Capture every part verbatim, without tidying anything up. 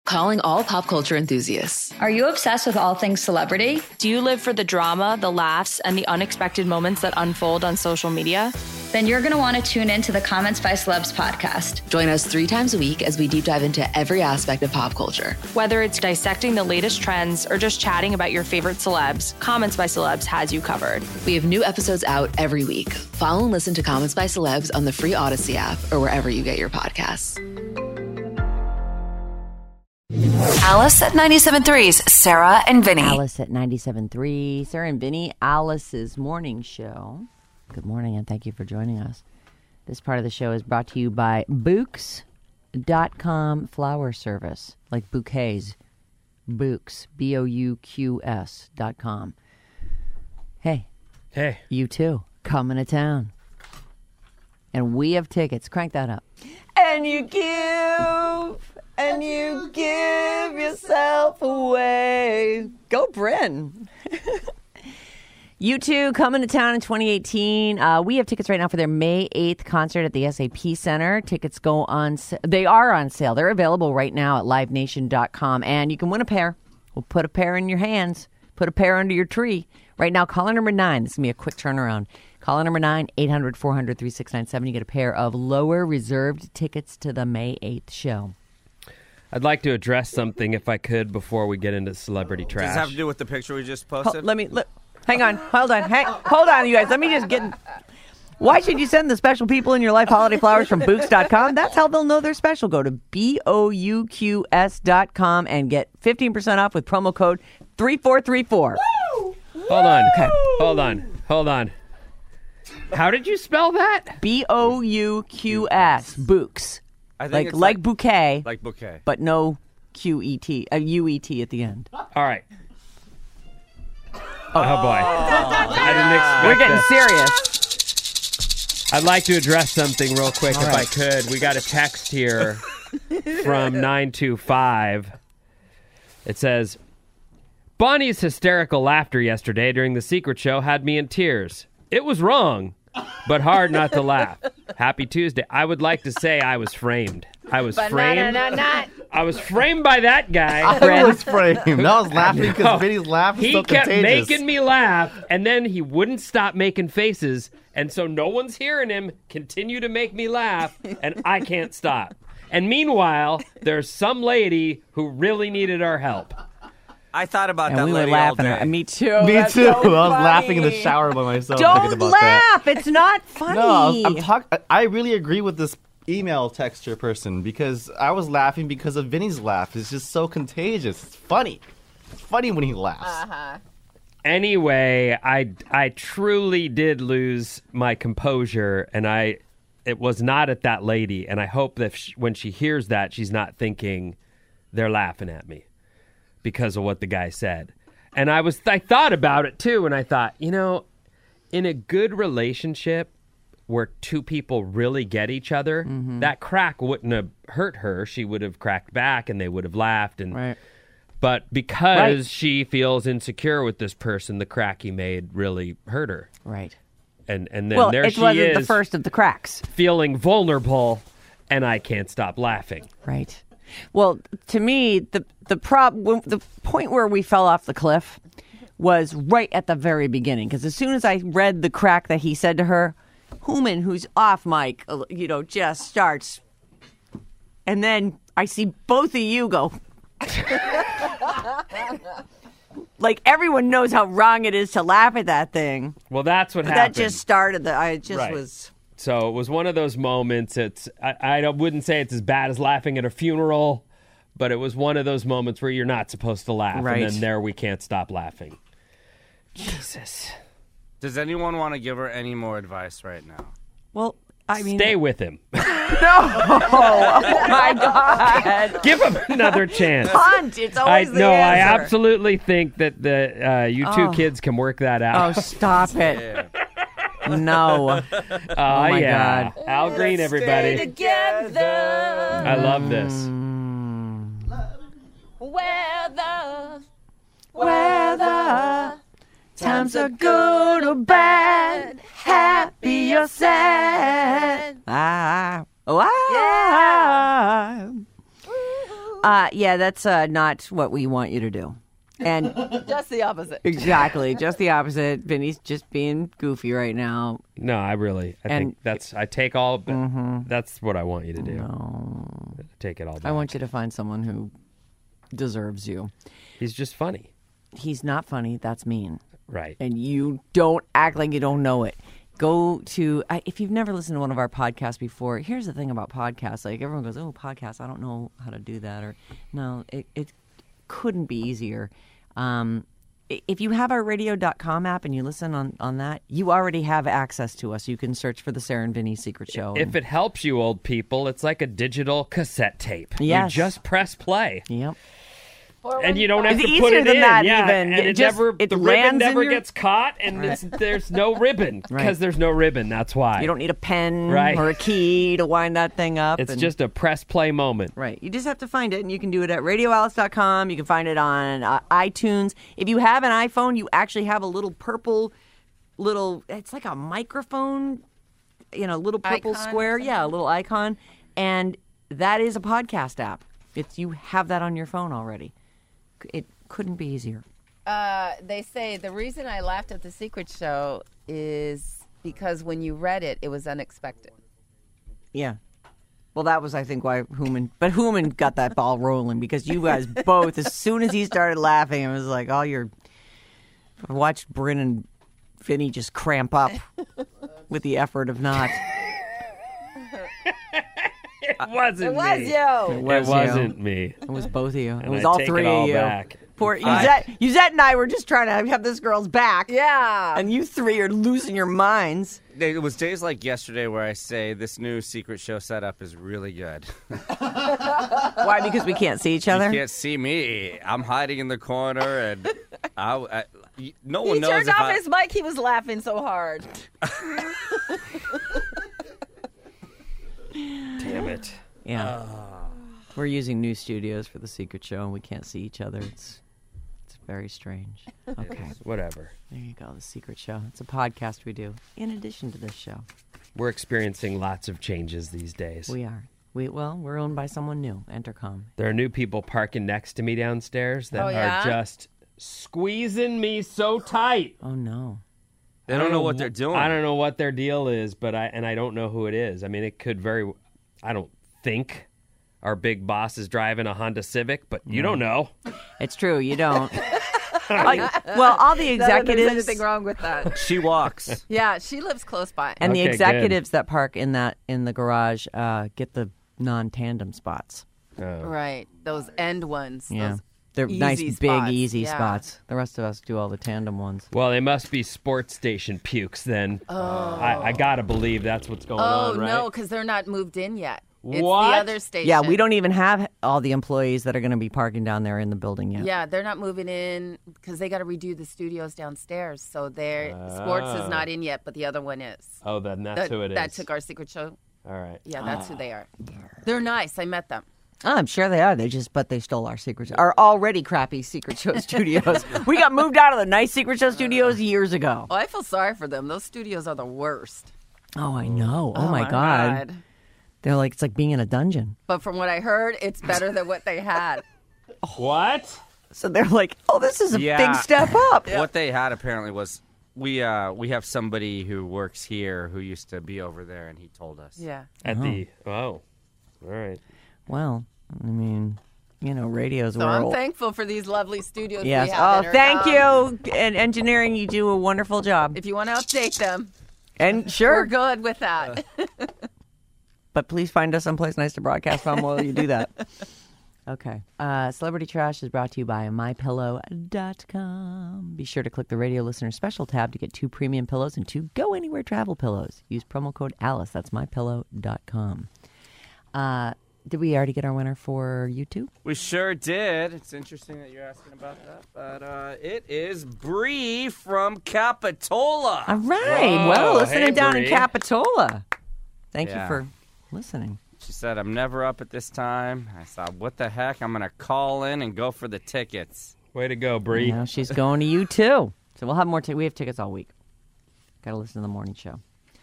Calling all pop culture enthusiasts. Are you obsessed with all things celebrity? Do you live for the drama, the laughs, and the unexpected moments that unfold on social media? Then you're going to want to tune in to the Comments by Celebs podcast. Join us three times a week as we deep dive into every aspect of pop culture. Whether it's dissecting the latest trends or just chatting about your favorite celebs, Comments by Celebs has you covered. We have new episodes out every week. Follow and listen to Comments by Celebs on the free Odyssey app or wherever you get your podcasts. Alice at ninety-seven point three's Sarah and Vinny. Alice at ninety-seven point three. Sarah and Vinny, Alice's morning show. Good morning and thank you for joining us. This part of the show is brought to you by Bouqs dot com flower service, like bouquets. Bouqs, B O U Q S dot com. Hey. Hey. You too. Coming to town. And we have tickets. Crank that up. And you give... And you give yourself away. Go, Bryn. U two coming to town in twenty eighteen. Uh, we have tickets right now for their May eighth concert at the S A P Center. Tickets go on. They are on sale. They're available right now at live nation dot com. And you can win a pair. We'll put a pair in your hands. Put a pair under your tree. Right now, caller number nine. This is going to be a quick turnaround. Caller number nine, eight hundred, four hundred, thirty-six ninety-seven. You get a pair of lower reserved tickets to the May eighth show. I'd like to address something, if I could, before we get into celebrity trash. Does it have to do with the picture we just posted? Hold, let me, let, hang on, hold on, hang, hold on, you guys. Let me just get, why should you send the special people in your life holiday flowers from Bouqs dot com? That's how they'll know they're special. Go to B O U Q S dot com and get fifteen percent off with promo code three four three four. Hold on, okay. hold on, hold on. How did you spell that? B O U Q S, Bouqs. I think like, it's like like bouquet, like bouquet, but no Q E T, a U E T at the end. All right. Oh, oh boy, I didn't expect We're getting this. serious. I'd like to address something real quick, All if right. I could. We got a text here from nine two five. It says, Bonnie's hysterical laughter yesterday during the Secret Show had me in tears. It was wrong, but hard not to laugh. Happy Tuesday. I would like to say I was framed. I was But framed. not, not, not. I was framed by that guy. I was framed. I was laughing because Vinny's laugh is He so kept contagious. making me laugh, and then he wouldn't stop making faces, and so no one's hearing him continue to make me laugh, and I can't stop. And meanwhile, there's some lady who really needed our help. I thought about And that we were lady laughing. all day. Me too. Me That's too. so I was funny. laughing in the shower by myself. Don't thinking about that. laugh. It's not funny. No, I was- I'm talk- I really agree with this email texture person because I was laughing because of Vinny's laugh. It's just so contagious. It's funny. It's funny when he laughs. Uh-huh. Anyway, I I truly did lose my composure, and I it was not at that lady. And I hope that she, when she hears that, she's not thinking they're laughing at me because of what the guy said. And I was I thought about it too, and I thought, you know, in a good relationship where two people really get each other, Mm-hmm. that crack wouldn't have hurt her. She would have cracked back, and they would have laughed. And Right. but because Right. she feels insecure with this person, the crack he made really hurt her. Right. And and then Well, there it she wasn't is the first of the cracks. feeling vulnerable, and I can't stop laughing. Right. Well, to me, the the prob the point where we fell off the cliff was right at the very beginning. Because as soon as I read the crack that he said to her, Hooman, who's off mic, uh, you know, just starts, and then I see both of you go. Like everyone knows how wrong it is to laugh at that thing. Well, that's what But happened. that just started the. I just Right. was. So it was one of those moments. It's I, I don't- wouldn't say it's as bad as laughing at a funeral, but it was one of those moments where you're not supposed to laugh, Right. and then there we can't stop laughing. Jesus. Does anyone want to give her any more advice right now? Well, I mean, Stay with him. no. Oh my God. Give him another chance. Punt. It's I always the no, I answer. absolutely think that the uh, you two Oh. kids can work that Oh, out. stop it. No. Oh, my yeah. God. Al Green, everybody. Together. I love this. Weather. Weather. Times are good or bad. Happy or sad. Ah. Oh, ah. Uh, yeah, that's uh, not what we want you to do. And just the opposite. Exactly, just the opposite. Vinny's just being goofy right now. No, I really, I And- think that's, I take all, Mm-hmm. that's what I want you to do. No. Take it all back. I want you to find someone who deserves you. He's just funny. He's not funny. That's mean. Right. And you don't act like you don't know it. Go to, I- if you've never listened to one of our podcasts before, here's the thing about podcasts. Like, everyone goes, oh, podcasts, I don't know how to do that. Or, no, it, it couldn't be easier. Um, i- if you have our radio dot com app and you listen on, on that, you already have access to us. You can search for the Sarah and Vinny Secret Show. If it helps you, old people, it's like a digital cassette tape. Yes. You just press play. Yep. And you don't have It's to put easier it than in. that yeah, even. and It it just- never, it the lands ribbon in never your- gets caught, and it's, there's no ribbon because Right. there's no ribbon. That's why. You don't need a pen Right. or a key to wind that thing up. It's and- just a press play moment. Right. You just have to find it, and you can do it at radio alice dot com. You can find it on uh, iTunes. If you have an iPhone, you actually have a little purple, little, it's like a microphone, you know, little purple Icon or square. something? Yeah, a little icon. And that is a podcast app. It's You have that on your phone already. It couldn't be easier. Uh, they say the reason I laughed at the Secret Show is because when you read it, it was unexpected. Yeah. Well, that was, I think, why Hooman, but Hooman got that ball rolling because you guys both, as soon as he started laughing, it was like, all your, I watched Bryn and Vinny just cramp up with the effort of not. It wasn't It was me. you. It, was you. wasn't me. It was both of you. It And was I all take it three all of you. back. Poor I- Yuzette, Yuzette and I were just trying to have this girl's back. Yeah. And you three are losing your minds. It was days like yesterday where I say this new Secret Show setup is really good. Why? Because we can't see each other? You can't see me. I'm hiding in the corner, and I, I, no one He knows turned if off I, his mic. He was laughing so hard. Damn it. Yeah. We're using new studios for the Secret Show, and we can't see each other. It's it's very strange. Okay. Whatever. There you go, the Secret Show. It's a podcast we do in addition to this show. We're experiencing lots of changes these days. We are. We well, we're owned by someone new, Entercom. There are new people parking next to me downstairs that Oh, yeah? are just squeezing me so tight. Oh no. they don't know what they're doing. I don't know what their deal is, but I and I don't know who it is. I mean, it could very. I don't think our big boss is driving a Honda Civic, but you don't know. It's true, you don't. Like, well, all the Not that there's executives anything wrong with that. She walks. Yeah, she lives close by. and Okay, the good. executives that park in that in the garage uh, get the non-tandem spots. Oh. Right. Those end ones. Yeah. Those They're easy nice, spots. big, easy Yeah. spots. The rest of us do all the tandem ones. Well, they must be sports station pukes then. Oh. I, I gotta believe that's what's going Oh, on, right? no, because they're not moved in yet. It's What? the other station. Yeah, we don't even have all the employees that are going to be parking down there in the building yet. Yeah, they're not moving in because they got to redo the studios downstairs. So their sports is not in yet, but the other one is. Oh, then that's that, who it is. That took our Secret Show. All right. Yeah, that's who they are. They're nice. I met them. Oh, I'm sure they are. They just, but they stole our secret, our already crappy Secret Show studios. We got moved out of the nice Secret Show studios years ago. Oh, I feel sorry for them. Those studios are the worst. Oh, I know. Oh, my God. They're like, it's like being in a dungeon. But from what I heard, it's better than what they had. What? So they're like, oh, this is a Yeah. big step up. What they had apparently was we uh, we have somebody who works here who used to be over there, and he told us. Yeah. At the oh, all right. Well, I mean, you know, radio's So where I'm old- thank for these lovely studios Yes. we have. Oh, in thank Intercom. you. And engineering, you do a wonderful job. If you want to update them, And we're sure, good with that. but please find us someplace nice to broadcast from while you do that. Okay. Uh, Celebrity Trash is brought to you by my pillow dot com. Be sure to click the radio listener special tab to get two premium pillows and two go anywhere travel pillows. Use promo code Alice. That's my pillow dot com. Uh, did we already get our winner for YouTube? We sure did. It's interesting that you're asking about that, but uh, it is Bree from Capitola. All right. Whoa. Well, listening Hey, down Bree. in Capitola. Thank Yeah. you for listening. She said, "I'm never up at this time." I thought, "What the heck? I'm gonna call in and go for the tickets." Way to go, Bree. Now she's going to you too. So we'll have more. T- we have tickets all week. Got to listen to the morning show.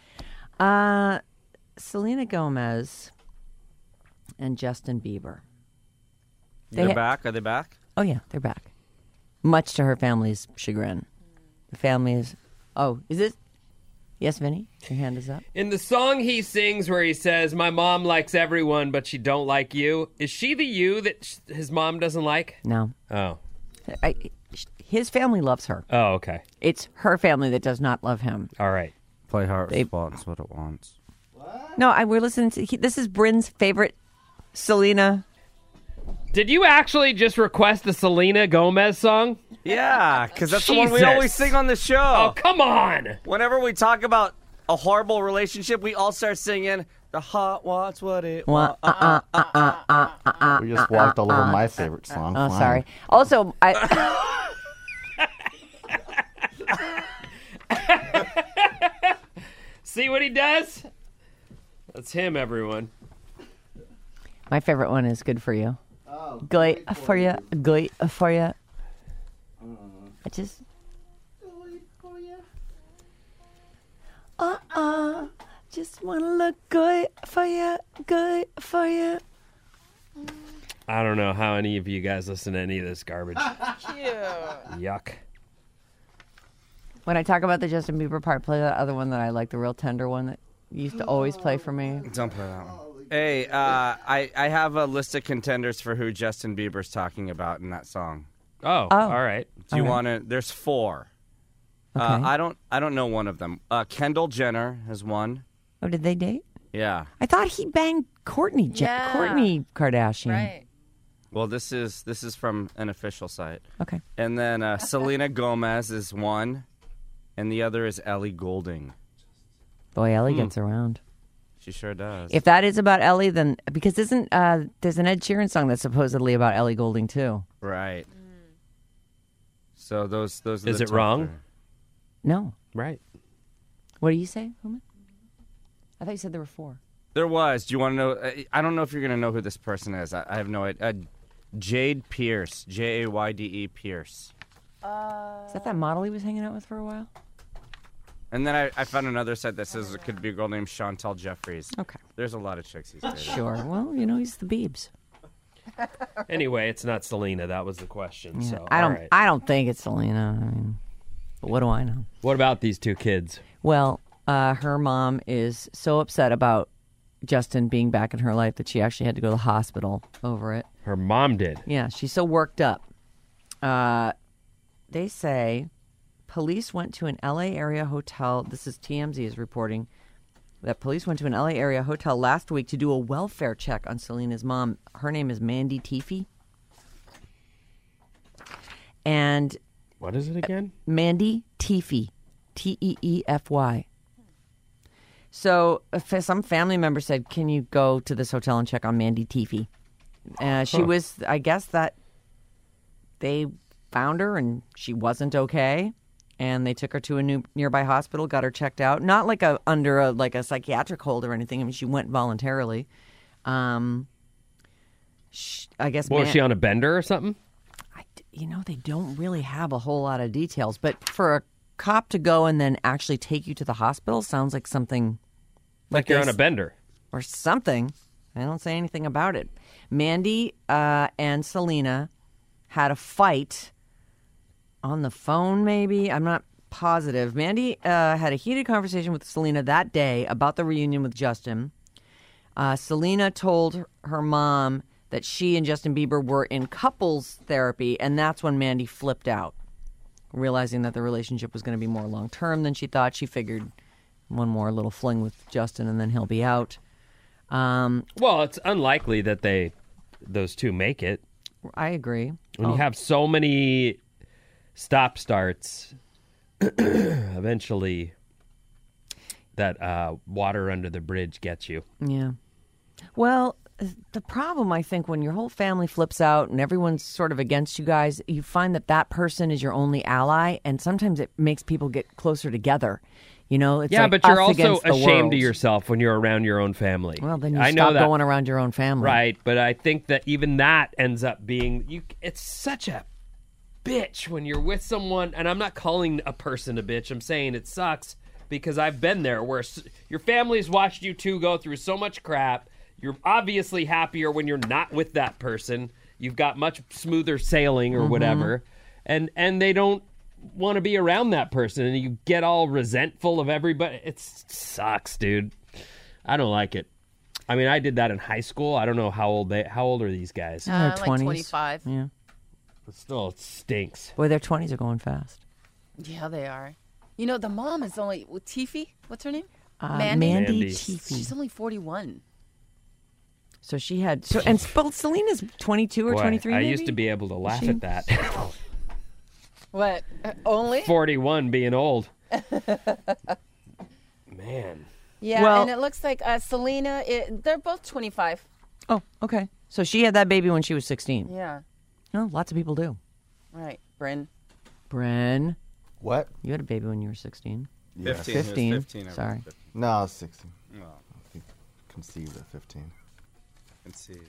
Uh, Selena Gomez and Justin Bieber. They're ha- back? Are they back? Oh, yeah, they're back. Much to her family's chagrin. The family is... Oh, is it... Yes, Vinny? Your hand is up. In the song he sings where he says, my mom likes everyone, but she don't like you, is she the you that sh- his mom doesn't like? No. Oh. I, his family loves her. Oh, okay. It's her family that does not love him. All right. Play how it They- responds what it wants. No, I, we're listening to... He, this is Bryn's favorite Selena... Did you actually just request the Selena Gomez song? Yeah, because that's the one we Jesus. always sing on the show. Oh, come on. Whenever we talk about a horrible relationship, we all start singing, the heart wants what it wants. Uh, uh, uh, uh, uh, uh, We just walked all over my favorite song. Oh, Fine. sorry. Also, I... See what he does? That's him, everyone. My favorite one is Good For You. Oh, good for you. Good for you. I just... Uh-uh. Just want to look good for you. Good for you. I don't know how any of you guys listen to any of this garbage. Yuck. When I talk about the Justin Bieber part, play that other one that I like, the real tender one that you used to always play for me. Don't play that one. Hey, uh, I, I have a list of contenders for who Justin Bieber's talking about in that song. Oh, Oh. all right. Do you Okay. want to? There's four. Okay. Uh, I don't. I don't know one of them. Uh, Kendall Jenner has one. Oh, did they date? Yeah. I thought he banged Courtney, Je- Yeah. Courtney Kardashian. Right. Well, this is this is from an official site. Okay. And then uh, Selena Gomez is one, and the other is Ellie Goulding. Boy, Ellie gets around. She sure does. If that is about Ellie, then because isn't uh, there's an Ed Sheeran song that's supposedly about Ellie Goulding too? Right. So those those are Is the it top wrong? three. No. Right. What do you say, Hooman? I thought you said there were four. There was. Do you want to know? I don't know if you're going to know who this person is. I, I have no idea. Uh, Jade Pierce. J A Y D E Pierce. Is that that model he was hanging out with for a while? And then I, I found another site that says it could be a girl named Chantal Jeffries. Okay. There's a lot of chicks he's dating. Sure. Well, you know, he's the Biebs. Anyway, it's not Selena. That was the question. Yeah. So I don't. all right. I don't think it's Selena. I mean, but what do I know? What about these two kids? Well, uh, her mom is so upset about Justin being back in her life that she actually had to go to the hospital over it. Her mom did. Yeah, she's so worked up. Uh, they say police went to an L A area hotel. This is T M Z is reporting that police went to an L A area hotel last week to do a welfare check on Selena's mom. Her name is Mandy Teefy. And What is it again? Mandy Teefy, T E E F Y. So if some family member said, can you go to this hotel and check on Mandy Teefy? Uh, she Huh. was, I guess that they found her and she wasn't okay. And they took her to a new, nearby hospital, got her checked out. Not like a under a like a psychiatric hold or anything. I mean, she went voluntarily. Um, sh I guess. What, was Man- she on a bender or something? I, you know, they don't really have a whole lot of details. But for a cop to go and then actually take you to the hospital sounds like something Like you're they on a s- bender. or something. I don't say anything about it. Mandy uh, and Selena had a fight on the phone, maybe. I'm not positive. Mandy uh, had a heated conversation with Selena that day about the reunion with Justin. Uh, Selena told her mom that she and Justin Bieber were in couples therapy, and that's when Mandy flipped out, realizing that the relationship was going to be more long-term than she thought. She figured one more little fling with Justin, and then he'll be out. Um, Well, it's unlikely that they, those two make it. I agree. When Oh. you have so many stop starts, eventually that uh, water under the bridge gets you. Yeah. Well, the problem, I think, when your whole family flips out and everyone's sort of against you guys, you find that that person is your only ally, and sometimes it makes people get closer together. You know, it's yeah, like but you're us also against the ashamed world. of yourself when you're around your own family. Well, then you I stop know that, going around your own family. right? But I think that even that ends up being you. It's such a bitch when you're with someone, and I'm not calling a person a bitch. I'm saying it sucks because I've been there where s- your family's watched you two go through so much crap. You're obviously happier when you're not with that person, you've got much smoother sailing or Mhm. whatever, and and they don't want to be around that person, and you get all resentful of everybody. It sucks, dude. I don't like it. I mean, I did that in high school. I don't know how old they. How old are these guys? Uh, like twenties. twenty-five. Yeah. But still, it stinks. Boy, their twenties are going fast. Yeah, they are. You know, the mom is only well, Tiffy. What's her name? Uh, Mandy. Mandy Mandy. Tiffy. She's only forty-one. So she had. So and well, Selena's twenty-two or Boy, twenty-three. I maybe? used to be able to laugh she? at that. What? Uh, only? forty-one being old. Man. Yeah, Well- and it looks like uh, Selena. It, they're both twenty-five. Oh, okay. So she had that baby when she was sixteen. Yeah. Oh, lots of people do. Right, Bryn. Bren, What? you had a baby when you were sixteen. Yeah. fifteen. He was fifteen. fifteen. I was Sorry. fifteen. No, I was sixteen. Oh, I think conceived at fifteen. let's see.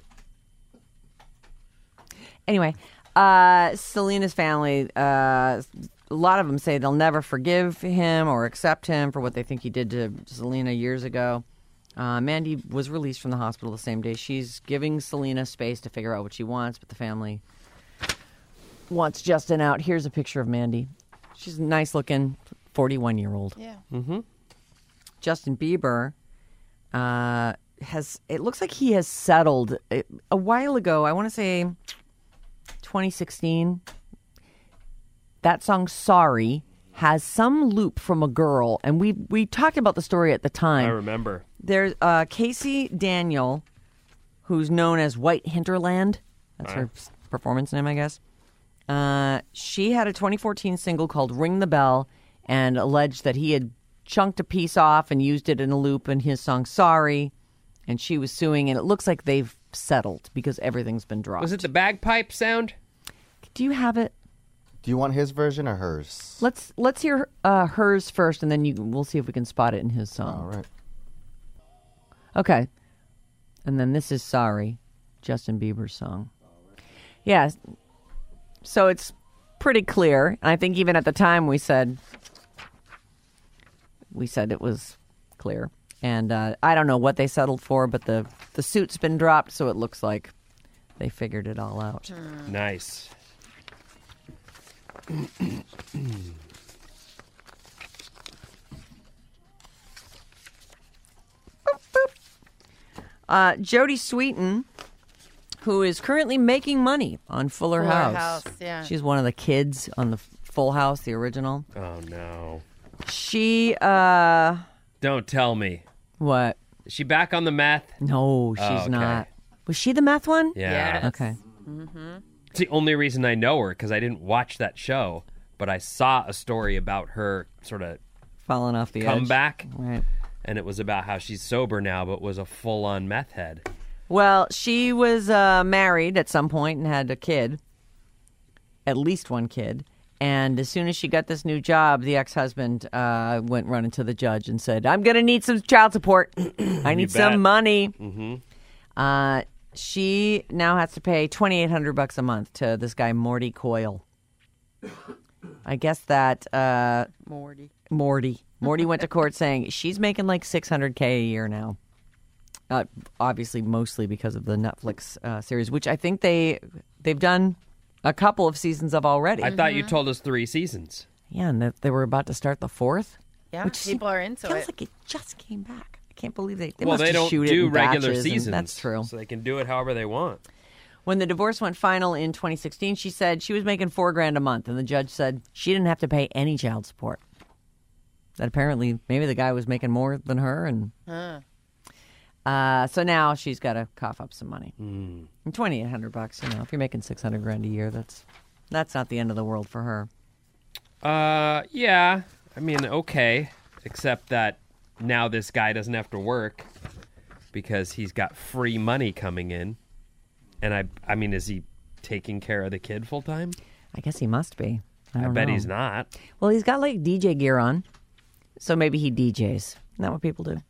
Anyway, uh, Selena's family, uh, a lot of them say they'll never forgive him or accept him for what they think he did to Selena years ago. Uh, Mandy was released from the hospital the same day. She's giving Selena space to figure out what she wants, but the family wants Justin out. Here's a picture of Mandy. She's a nice looking forty-one-year-old. Yeah. Mm-hmm. Justin Bieber uh, has, it looks like he has settled. A, a while ago, I want to say twenty sixteen, that song Sorry has some loop from a girl, and we we talked about the story at the time. I remember. There's uh, Casey Daniel, who's known as White Hinterland. That's her s- performance name, I guess. Uh, she had a twenty fourteen single called Ring the Bell and alleged that he had chunked a piece off and used it in a loop in his song Sorry. And she was suing, and it looks like they've settled because everything's been dropped. Was it the bagpipe sound? Do you have it? Do you want his version or hers? Let's let's hear uh, hers first, and then you we'll see if we can spot it in his song. All right. Okay. And then this is Sorry, Justin Bieber's song. Yeah. So it's pretty clear. And I think even at the time we said we said it was clear. And uh, I don't know what they settled for, but the, the suit's been dropped, so it looks like they figured it all out. Nice. Uh, Jodie Sweetin, who is currently making money on Fuller, Fuller House. House, yeah. She's one of the kids on the Full House, the original. Oh, no. She, uh... Don't tell me. What? Is she back on the meth? No, she's Oh, okay. not. Was she the meth one? Yeah. Yes. Okay. It's the only reason I know her, because I didn't watch that show, but I saw a story about her sort of Falling off the edge. comeback, Right. and it was about how she's sober now, but was a full-on meth head. Well, she was uh, married at some point and had a kid, at least one kid. And as soon as she got this new job, the ex-husband uh, went running to the judge and said, I'm going to need some child support. I need bet. some money. Mm-hmm. Uh, she now has to pay twenty-eight hundred bucks a month to this guy, Morty Coyle. I guess that uh, Morty. Morty. Morty went to court saying she's making like six hundred K a year now. Uh, obviously, mostly because of the Netflix uh, series, which I think they they've done a couple of seasons of already. I thought you told us three seasons. Yeah, and that they were about to start the fourth. Yeah, Which people are into feels it. like it just came back. I can't believe they. They well, must they just don't shoot it do in regular batches, and seasons. That's true. So they can do it however they want. When the divorce went final in twenty sixteen, she said she was making four grand a month, and the judge said she didn't have to pay any child support. That apparently maybe the guy was making more than her, and Huh. uh, so now she's got to cough up some money. Mm. And twenty eight hundred bucks, you know, if you're making six hundred grand a year, that's that's not the end of the world for her. Uh, yeah. I mean, okay. Except that now this guy doesn't have to work because he's got free money coming in. And I, I mean, is he taking care of the kid full time? I guess he must be. I, I, don't bet know. he's not. Well, he's got like D J gear on, so maybe he D Js. Isn't that what people do?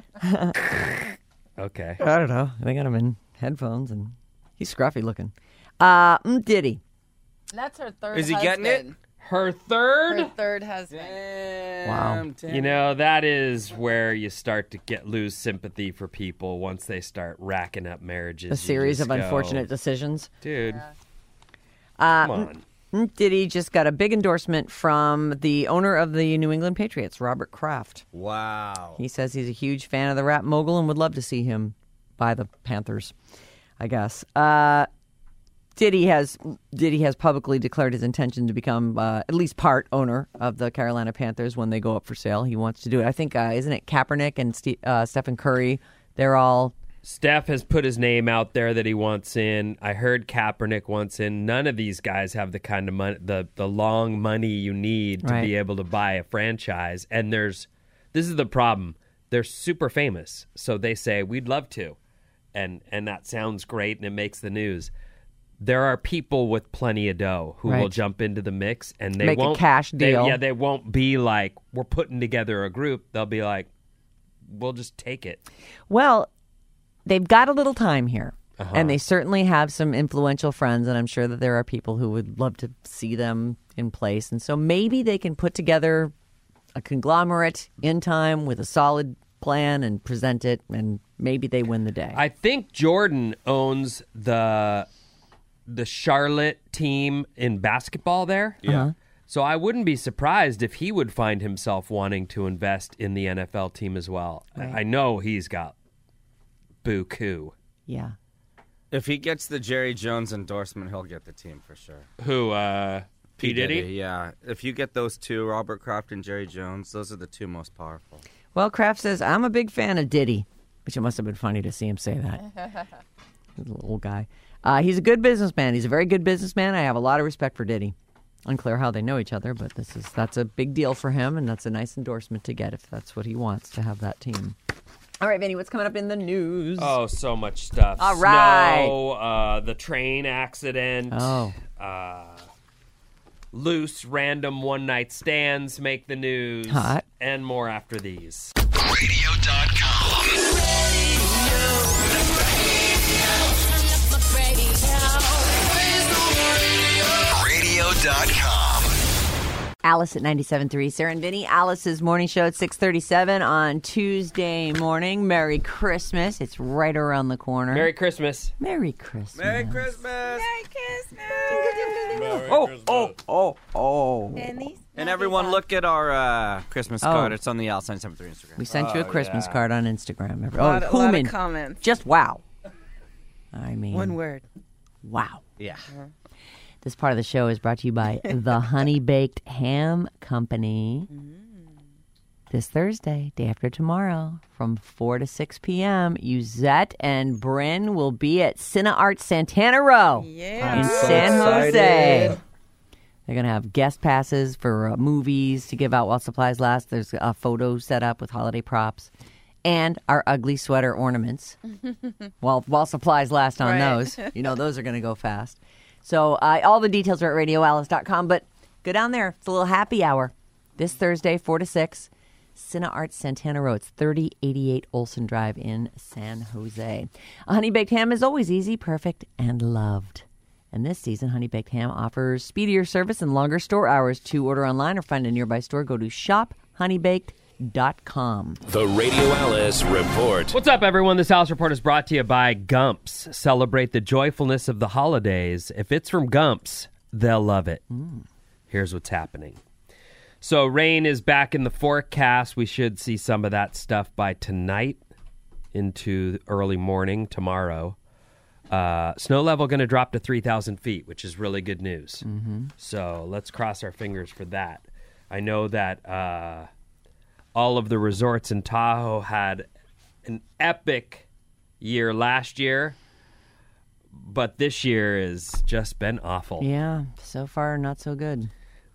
Okay. I don't know. They got him in headphones, and he's scruffy looking. Uh, mm, Diddy. That's her third Is he getting it? husband. Her third? Her third husband. Damn, Wow. damn. You know, that is where you start to get lose sympathy for people once they start racking up marriages. A You series just of go, unfortunate decisions. Dude, Uh, come on. Diddy just got a big endorsement from the owner of the New England Patriots, Robert Kraft. Wow. He says he's a huge fan of the rap mogul and would love to see him buy the Panthers, I guess. Uh, Diddy has Diddy has publicly declared his intention to become uh, at least part owner of the Carolina Panthers when they go up for sale. He wants to do it. I think, uh, isn't it Kaepernick and Ste- uh, Stephen Curry? They're all... Steph has put his name out there that he wants in. I heard Kaepernick wants in. None of these guys have the kind of money, the, the long money you need to Right. be able to buy a franchise. And there's, this is the problem. They're super famous. So they say, we'd love to. And, and that sounds great and it makes the news. There are people with plenty of dough who Right. will jump into the mix and they Make a won't cash they- deal. yeah, they won't be like, we're putting together a group. They'll be like, we'll just take it. Well, they've got a little time here. Uh-huh. And they certainly have some influential friends, and I'm sure that there are people who would love to see them in place. And so maybe they can put together a conglomerate in time with a solid plan and present it, and maybe they win the day. I think Jordan owns the the Charlotte team in basketball there. Yeah. Uh-huh. So I wouldn't be surprised if he would find himself wanting to invest in the N F L team as well. Right. I know he's got buku. Yeah. If he gets the Jerry Jones endorsement, he'll get the team for sure. Who, uh, P. Diddy? Yeah. If you get those two, Robert Kraft and Jerry Jones, those are the two most powerful. Well, Kraft says, I'm a big fan of Diddy, which it must have been funny to see him say that. Little old guy. Uh, he's a good businessman. He's a very good businessman. I have a lot of respect for Diddy. Unclear how they know each other, but this is that's a big deal for him, and that's a nice endorsement to get if that's what he wants, to have that team. All right, Vinny, what's coming up in the news? Oh, so much stuff. All right. Snow, uh, the train accident. Oh. Uh, loose, random one-night stands make the news. Hot. And more after these. radio dot com. radio dot com. Alice at ninety-seven point three. Sarah and Vinny. Alice's morning show at six thirty-seven on Tuesday morning. Merry Christmas. It's right around the corner. Merry Christmas. Merry Christmas. Merry Christmas. Merry Christmas. Oh, oh, oh, oh. And these And everyone, look at our uh, Christmas Oh. card. It's on the Alice ninety-seven point three Instagram. We sent you a Christmas card on Instagram. Every- A lot, oh, a lot Human. of comments. Just wow. I mean, One word. wow. Yeah. This part of the show is brought to you by the Honey Baked Ham Company. This Thursday, day after tomorrow, from four to six p.m., Uzette and Bryn will be at Cine Art Santana Row Yeah. in so San Jose. excited. They're going to have guest passes for uh, movies to give out while supplies last. There's a photo set up with holiday props. And our ugly sweater ornaments. while, while supplies last on Right. those. You know, those are going to go fast. So uh, all the details are at radio alice dot com. But go down there. It's a little happy hour. This Thursday, four to six. Cine Arts Santana Row. It's thirty eighty-eight Olson Drive in San Jose. A Honey Baked Ham is always easy, perfect, and loved. And this season, Honey Baked Ham offers speedier service and longer store hours. To order online or find a nearby store, go to shop honey baked dot com. The Radio Alice Report. What's up, everyone? This Alice Report is brought to you by Gumps. Celebrate the joyfulness of the holidays. If it's from Gumps, they'll love it. Here's what's happening. So rain is back in the forecast. We should see some of that stuff by tonight into early morning tomorrow. Uh, snow level going to drop to three thousand feet, which is really good news. Mm-hmm. So let's cross our fingers for that. I know that uh, all of the resorts in Tahoe had an epic year last year, but this year has just been awful. Yeah, so far not so good.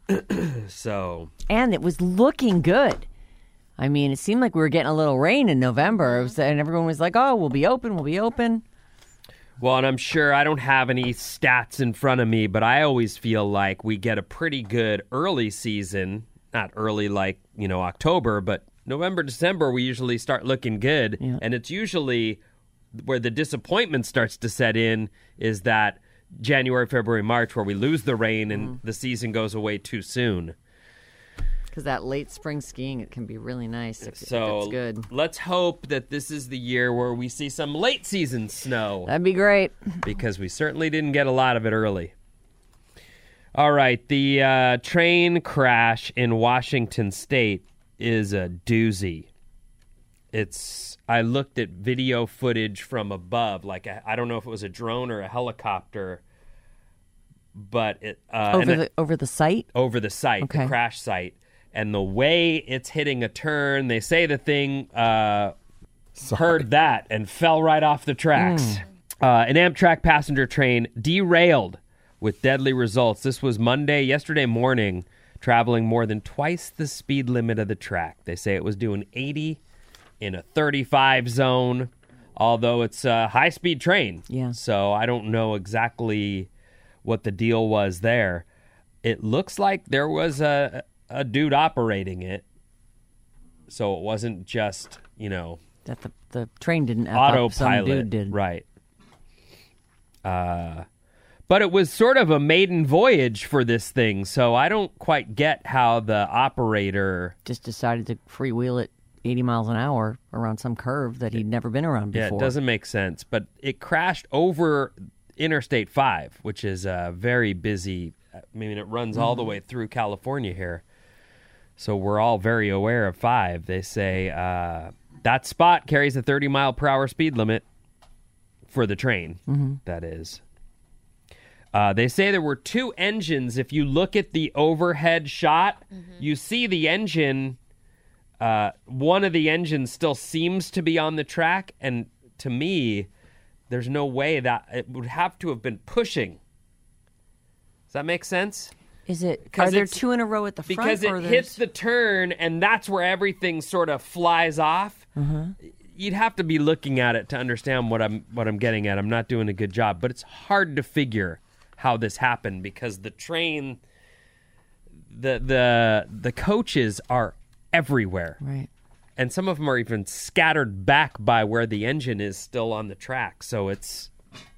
So And it was looking good. I mean, it seemed like we were getting a little rain in November, it was, and everyone was like, "Oh, we'll be open, we'll be open." Well, and I'm sure I don't have any stats in front of me, but I always feel like we get a pretty good early season. Not early like, you know, October, but November, December, we usually start looking good. Yeah. And it's usually where the disappointment starts to set in is that January, February, March, where we lose the rain and mm. the season goes away too soon. Because that late spring skiing, it can be really nice if, so if it's good. Let's hope that this is the year where we see some late season snow. That'd be great. Because we certainly didn't get a lot of it early. All right, the uh, train crash in Washington State is a doozy. It's. I looked at video footage from above, like a, I don't know if it was a drone or a helicopter, but it uh, over the over the site. Over the site, okay. The crash site, and the way it's hitting a turn. They say the thing uh, heard that and fell right off the tracks. Mm. Uh, an Amtrak passenger train derailed with deadly results. This was Monday, yesterday morning, traveling more than twice the speed limit of the track. They say it was doing eighty in a thirty-five zone, although it's a high-speed train. Yeah. So I don't know exactly what the deal was there. It looks like there was a, a dude operating it, so it wasn't just, you know... That the, the train didn't F autopilot. Up, some dude did. Right. Uh... But it was sort of a maiden voyage for this thing, so I don't quite get how the operator... Just decided to freewheel it eighty miles an hour around some curve that he'd never been around before. Yeah, it doesn't make sense. But it crashed over Interstate five, which is a very busy... I mean, it runs mm-hmm. all the way through California here. So we're all very aware of five. They say uh, that spot carries a thirty mile per hour speed limit for the train, mm-hmm. that is. Uh, they say there were two engines. If you look at the overhead shot, mm-hmm. you see the engine. Uh, one of the engines still seems to be on the track. And to me, there's no way that it would have to have been pushing. Does that make sense? Is it? Are there two in a row at the front? Because it or hits the turn, and that's where everything sort of flies off. Mm-hmm. You'd have to be looking at it to understand what I'm what I'm getting at. I'm not doing a good job, but it's hard to figure how this happened because the train, the the the coaches are everywhere, right? And some of them are even scattered back by where the engine is still on the track. So it's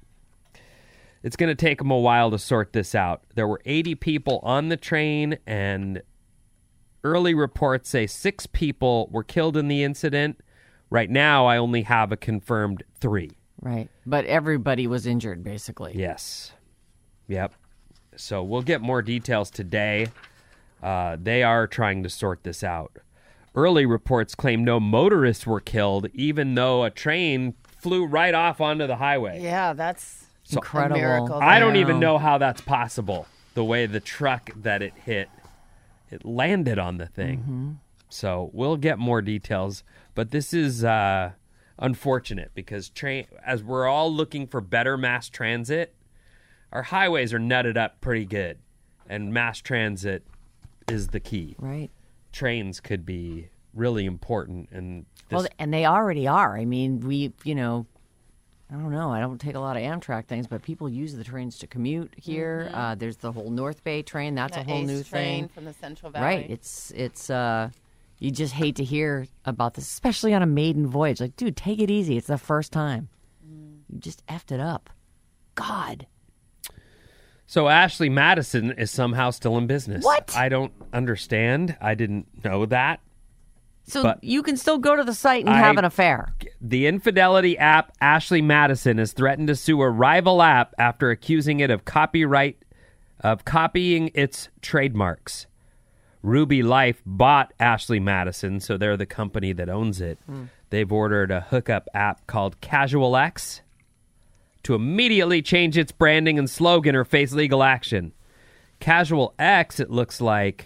it's going to take them a while to sort this out. There were eighty people on the train, and early reports say six people were killed in the incident. Right now, I only have a confirmed three. Right, but everybody was injured, basically. Yes. Yep. So we'll get more details today. Uh, they are trying to sort this out. Early reports claim no motorists were killed, even though a train flew right off onto the highway. Yeah, that's so incredible. A miracle. I don't even know how that's possible. The way the truck that it hit, it landed on the thing. Mm-hmm. So we'll get more details. But this is uh, unfortunate because train, as we're all looking for better mass transit, our highways are nutted up pretty good, and mass transit is the key. Right. Trains could be really important. And this... Well, and they already are. I mean, we, you know, I don't know. I don't take a lot of Amtrak things, but people use the trains to commute here. Mm-hmm. Uh, there's the whole North Bay train. That's the a whole Ace new train thing. From the Central Valley. Right. It's, it's, uh, you just hate to hear about this, especially on a maiden voyage. Like, dude, take it easy. It's the first time. Mm. You just effed it up. God. So Ashley Madison is somehow still in business. What? I don't understand. I didn't know that. So but you can still go to the site and I, have an affair. The infidelity app Ashley Madison has threatened to sue a rival app after accusing it of copyright of copying its trademarks. Ruby Life bought Ashley Madison, so they're the company that owns it. Mm. They've ordered a hookup app called Casual X to immediately change its branding and slogan or face legal action. Casual X, it looks like,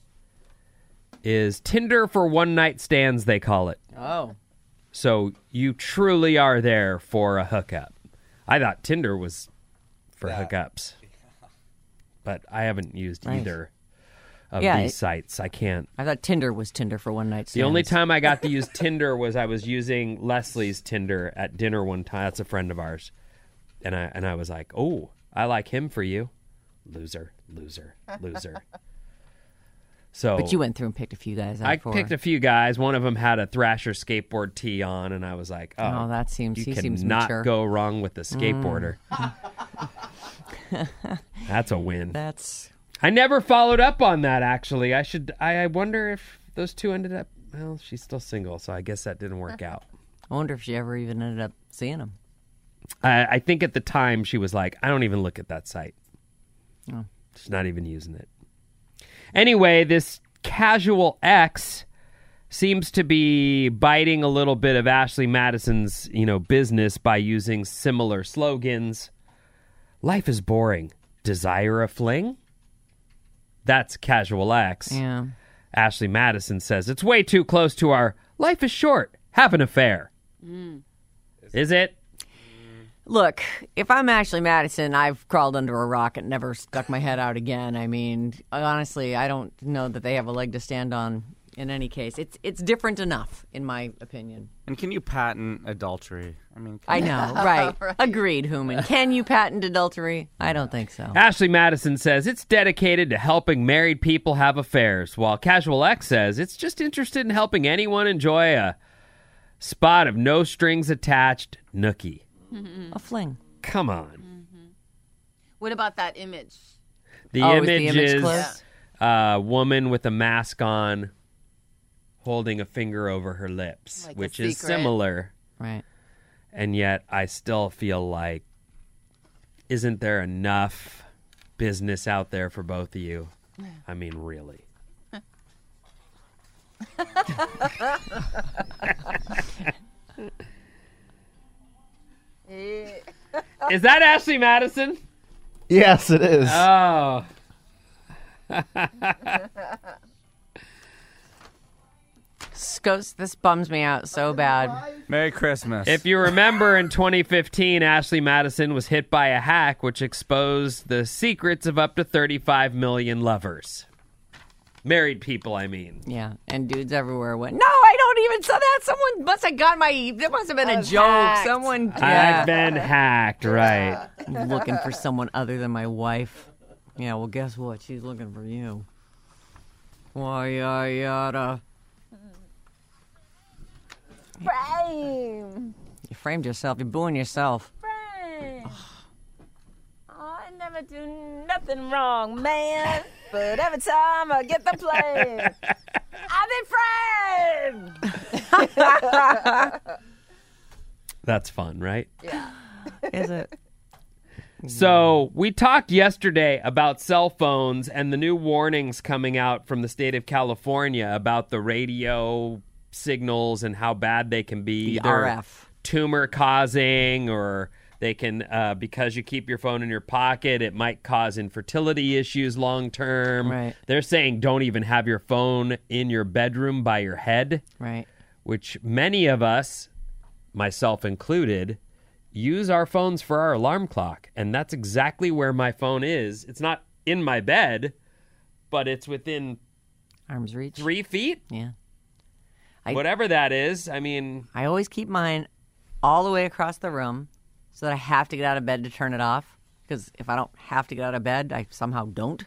is Tinder for one-night stands, they call it. Oh. So you truly are there for a hookup. I thought Tinder was for yeah. hookups. But I haven't used right. either of yeah, these it, sites. I can't. I thought Tinder was Tinder for one-night stands. The only time I got to use Tinder was I was using Leslie's Tinder at dinner one time. That's a friend of ours. And I and I was like, oh, I like him for you. Loser, loser, loser. So, But you went through and picked a few guys out I for picked her. a few guys. One of them had a Thrasher skateboard tee on, and I was like, "Oh, Oh, that seems- you he seems cannot mature. go wrong with the skateboarder." Mm. That's a win. That's. I never followed up on that. Actually, I should. I, I wonder if those two ended up. Well, she's still single, so I guess that didn't work out. I wonder if she ever even ended up seeing him. I, I think at the time she was like, "I don't even look at that site. Oh. She's not even using it." Anyway, this Casual X seems to be biting a little bit of Ashley Madison's, you know, business by using similar slogans. Life is boring. Desire a fling? That's Casual X. Yeah. Ashley Madison says it's way too close to our life is short. Have an affair. Mm. Is it? Look, if I'm Ashley Madison, I've crawled under a rock and never stuck my head out again. I mean, honestly, I don't know that they have a leg to stand on in any case. It's it's different enough, in my opinion. And can you patent adultery? I mean, I know, right. Agreed, Hooman. Can you patent adultery? I don't think so. Ashley Madison says it's dedicated to helping married people have affairs, while Casual X says it's just interested in helping anyone enjoy a spot of no strings attached nookie. Mm-hmm. A fling. Come on. Mm-hmm. What about that image? The Oh, is image the image is close? a woman with a mask on holding a finger over her lips, Like a which is secret. similar. Right. And yet I still feel like, isn't there enough business out there for both of you? I mean, really. Is that Ashley Madison? Yes, it is. Oh. Scos, this bums me out so bad. Merry Christmas. If you remember, in twenty fifteen, Ashley Madison was hit by a hack which exposed the secrets of up to thirty-five million lovers. Married people, I mean. Yeah, and dudes everywhere went, no, I don't even saw that. Someone must have got my, that must have been a joke. hacked. Someone, yeah. I've been hacked, right. looking for someone other than my wife. Yeah, well, guess what? She's looking for you. Why, yada, yada. Frame. You framed yourself. You're booing yourself. Frame. Oh, I never do nothing wrong, man. But every time I get the plane, I've been framed. That's fun, right? Yeah. Is it? So we talked yesterday about cell phones and the new warnings coming out from the state of California about the radio signals and how bad they can be. The They're R F. tumor causing, or they can, uh, because you keep your phone in your pocket, it might cause infertility issues long term. Right. They're saying don't even have your phone in your bedroom by your head, Right. which many of us, myself included, use our phones for our alarm clock. And that's exactly where my phone is. It's not in my bed, but it's within Arm's reach. three feet. Yeah. I- Whatever that is. I mean, I always keep mine all the way across the room so that I have to get out of bed to turn it off. Because if I don't have to get out of bed, I somehow don't.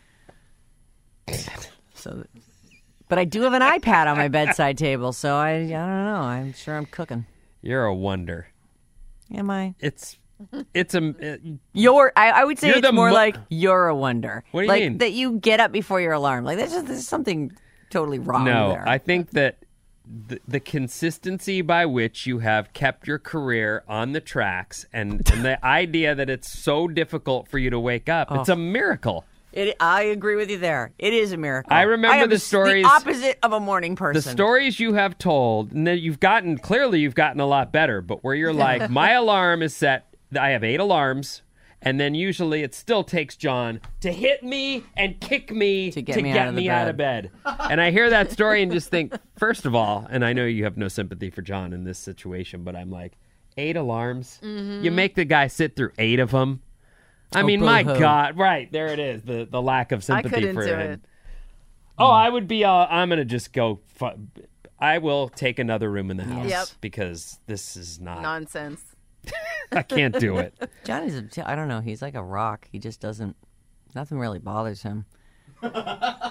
So, but I do have an iPad on my bedside table, so I, I don't know. I'm sure I'm cooking. you're a wonder. Am I? It's it's a it- You're. I, I would say You're it's the more mo- like you're a wonder. What do you like mean? that you get up before your alarm. Like there's just there's something totally wrong no. there. I think that the, the consistency by which you have kept your career on the tracks, and, and the idea that it's so difficult for you to wake up, it's a miracle. It, I agree with you there. It is a miracle. I remember am the s- stories- The opposite of a morning person. The stories you have told, and then you've gotten, clearly you've gotten a lot better, but where you're like, my alarm is set, I have eight alarms, and then usually it still takes John to hit me and kick me To get me out of the me out of bed. And I hear that story and just think, first of all, and I know you have no sympathy for John in this situation, but I'm like, eight alarms? You make the guy sit through eight of them? I Oh, mean, my boo-hoo. God, right, there it is, the, the lack of sympathy couldn't for do him. it. Oh, I would be. Uh, I'm gonna just go. Fu- I will take another room in the house Yep. because this is not. Nonsense. I can't do it. John is, a, I don't know, he's like a rock. He just doesn't, nothing really bothers him.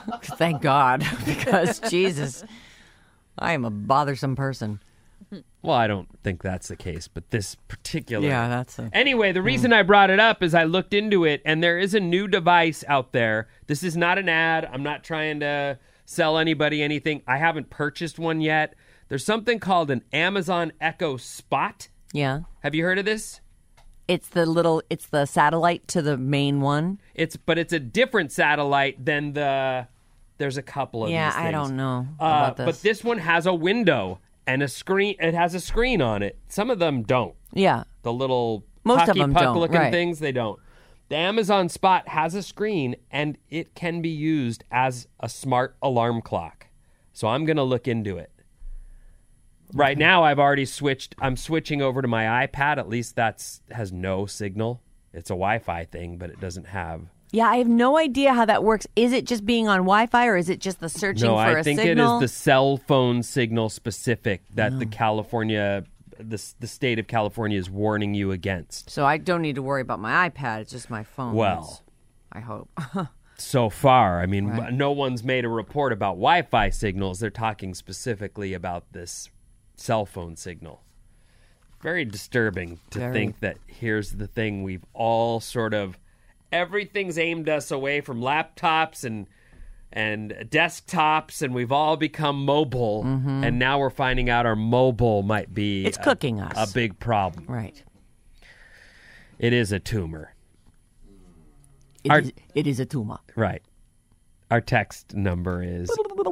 Thank God, because Jesus, I am a bothersome person. Well, I don't think that's the case, but this particular... Yeah, that's a... Anyway, the reason I brought it up is I looked into it, and there is a new device out there. This is not an ad. I'm not trying to sell anybody anything. I haven't purchased one yet. There's something called an Amazon Echo Spot. Yeah. Have you heard of this? It's the little, it's the satellite to the main one. It's, but it's a different satellite than the, there's a couple of yeah, these things. I don't know Uh, about this. But this one has a window and a screen. It has a screen on it. Some of them don't. Yeah. The little Most hockey of them puck don't, looking right. things, they don't. The Amazon Spot has a screen, and it can be used as a smart alarm clock. So I'm going to look into it. Right now, I've already switched. I'm switching over to my iPad. At least that's has no signal. It's a Wi-Fi thing, but it doesn't have. Yeah, I have no idea how that works. Is it just being on Wi-Fi, or is it just the searching No, for I a think signal? it is the cell phone signal specific that the California, the the state of California is warning you against. So I don't need to worry about my iPad. It's just my phone. Well, I hope. so far, I mean, Right. no one's made a report about Wi-Fi signals. They're talking specifically about this cell phone signal. Very disturbing to Very. think that here's the thing we've all sort of everything's aimed us away from laptops and and desktops, and we've all become mobile, Mhm. and now we're finding out our mobile might be It's a- cooking us. a big problem. Right. It is a tumor. It Our- is- it is a tumor. Right. Our text number is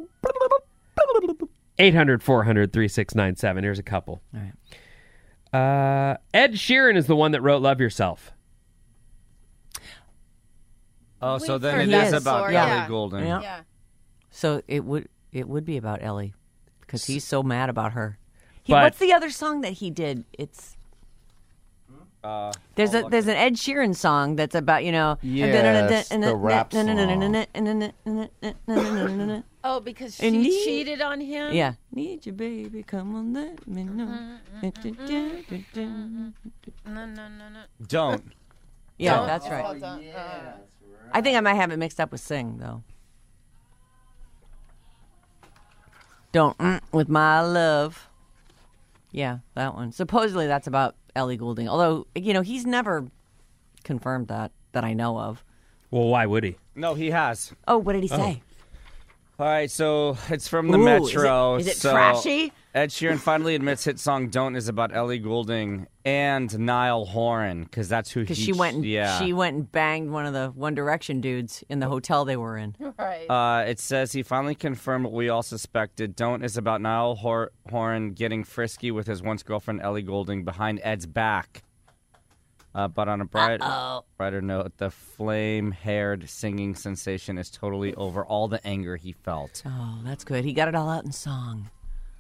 eight hundred, four hundred, three six nine seven. Here's a couple. All right. Uh, Ed Sheeran is the one that wrote Love Yourself. Oh, so We've then heard it that is about before, Ellie yeah. Goulding. Yeah. Yeah. So it would it would be about Ellie because he's so mad about her. He, But- what's the other song that he did? It's Uh, there's a there's an Ed Sheeran song that's about you know Yes, the rap Oh, because she And he- cheated on him? yeah. Need you, baby, come on, let me know. No, no, no, no. don't. Yeah, Don't. that's Oh, right. don't. Uh, I think I might have it mixed up with Sing though. Don't mm, with my love. Yeah, that one. Supposedly that's about Ellie Goulding. Although, you know, he's never confirmed that that I know of. Well, why would he? No, he has. Oh, what did he say? All right, so it's from the Ooh, Metro. Is it, is it so trashy? Ed Sheeran finally admits hit song "Don't" is about Ellie Goulding and Niall Horan because that's who he. Because she went and yeah. she went and banged one of the One Direction dudes in the hotel they were in. right. Uh, it says he finally confirmed what we all suspected. "Don't" is about Niall Hor- Horan getting frisky with his once girlfriend Ellie Goulding behind Ed's back. Uh, but on a bright, brighter note, the flame-haired singing sensation is totally over all the anger he felt. Oh, that's good. He got it all out in song.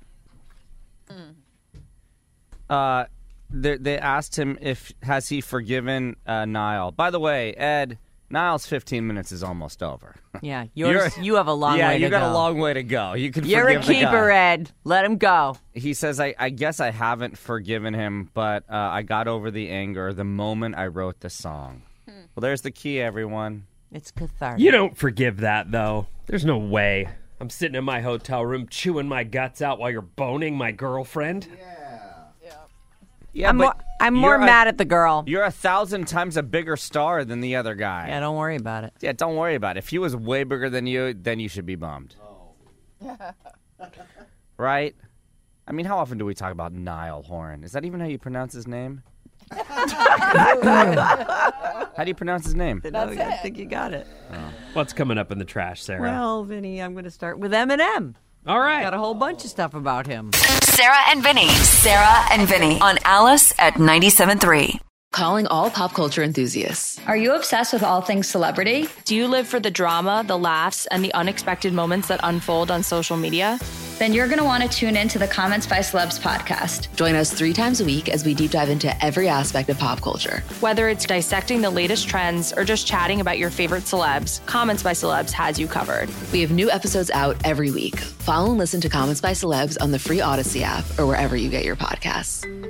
Uh, they, they asked him if has he forgiven uh, Niall. By the way, Ed, Niall's fifteen minutes is almost over. Yeah, yours. You have a long yeah, way to you got go. a long way to go. You can You're a forgive the keeper, guy. Ed. Let him go. He says, I, I guess I haven't forgiven him, but uh, I got over the anger the moment I wrote the song. Well, there's the key, everyone. It's cathartic. You don't forgive that, though. There's no way. I'm sitting in my hotel room chewing my guts out while you're boning my girlfriend. Yeah, I'm but more, I'm more you're a- mad at the girl. You're a thousand times a bigger star than the other guy. Yeah, don't worry about it. Yeah, don't worry about it. If he was way bigger than you, then you should be bummed. Right? I mean, how often do we talk about Niall Horan? Is that even how you pronounce his name? How do you pronounce his name? That's I think you got it. What's coming up in the trash, Sarah? Well, Vinny, I'm going to start with Eminem. All right. Got a whole bunch of stuff about him. Sarah and Vinny. Sarah and Vinny on Alice at ninety-seven point three. Calling all pop culture enthusiasts. Are you obsessed with all things celebrity? Do you live for the drama, the laughs, and the unexpected moments that unfold on social media? Then you're going to want to tune in to the Comments by Celebs podcast. Join us three times a week as we deep dive into every aspect of pop culture. Whether it's dissecting the latest trends or just chatting about your favorite celebs, Comments by Celebs has you covered. We have new episodes out every week. Follow and listen to Comments by Celebs on the free Odyssey app or wherever you get your podcasts.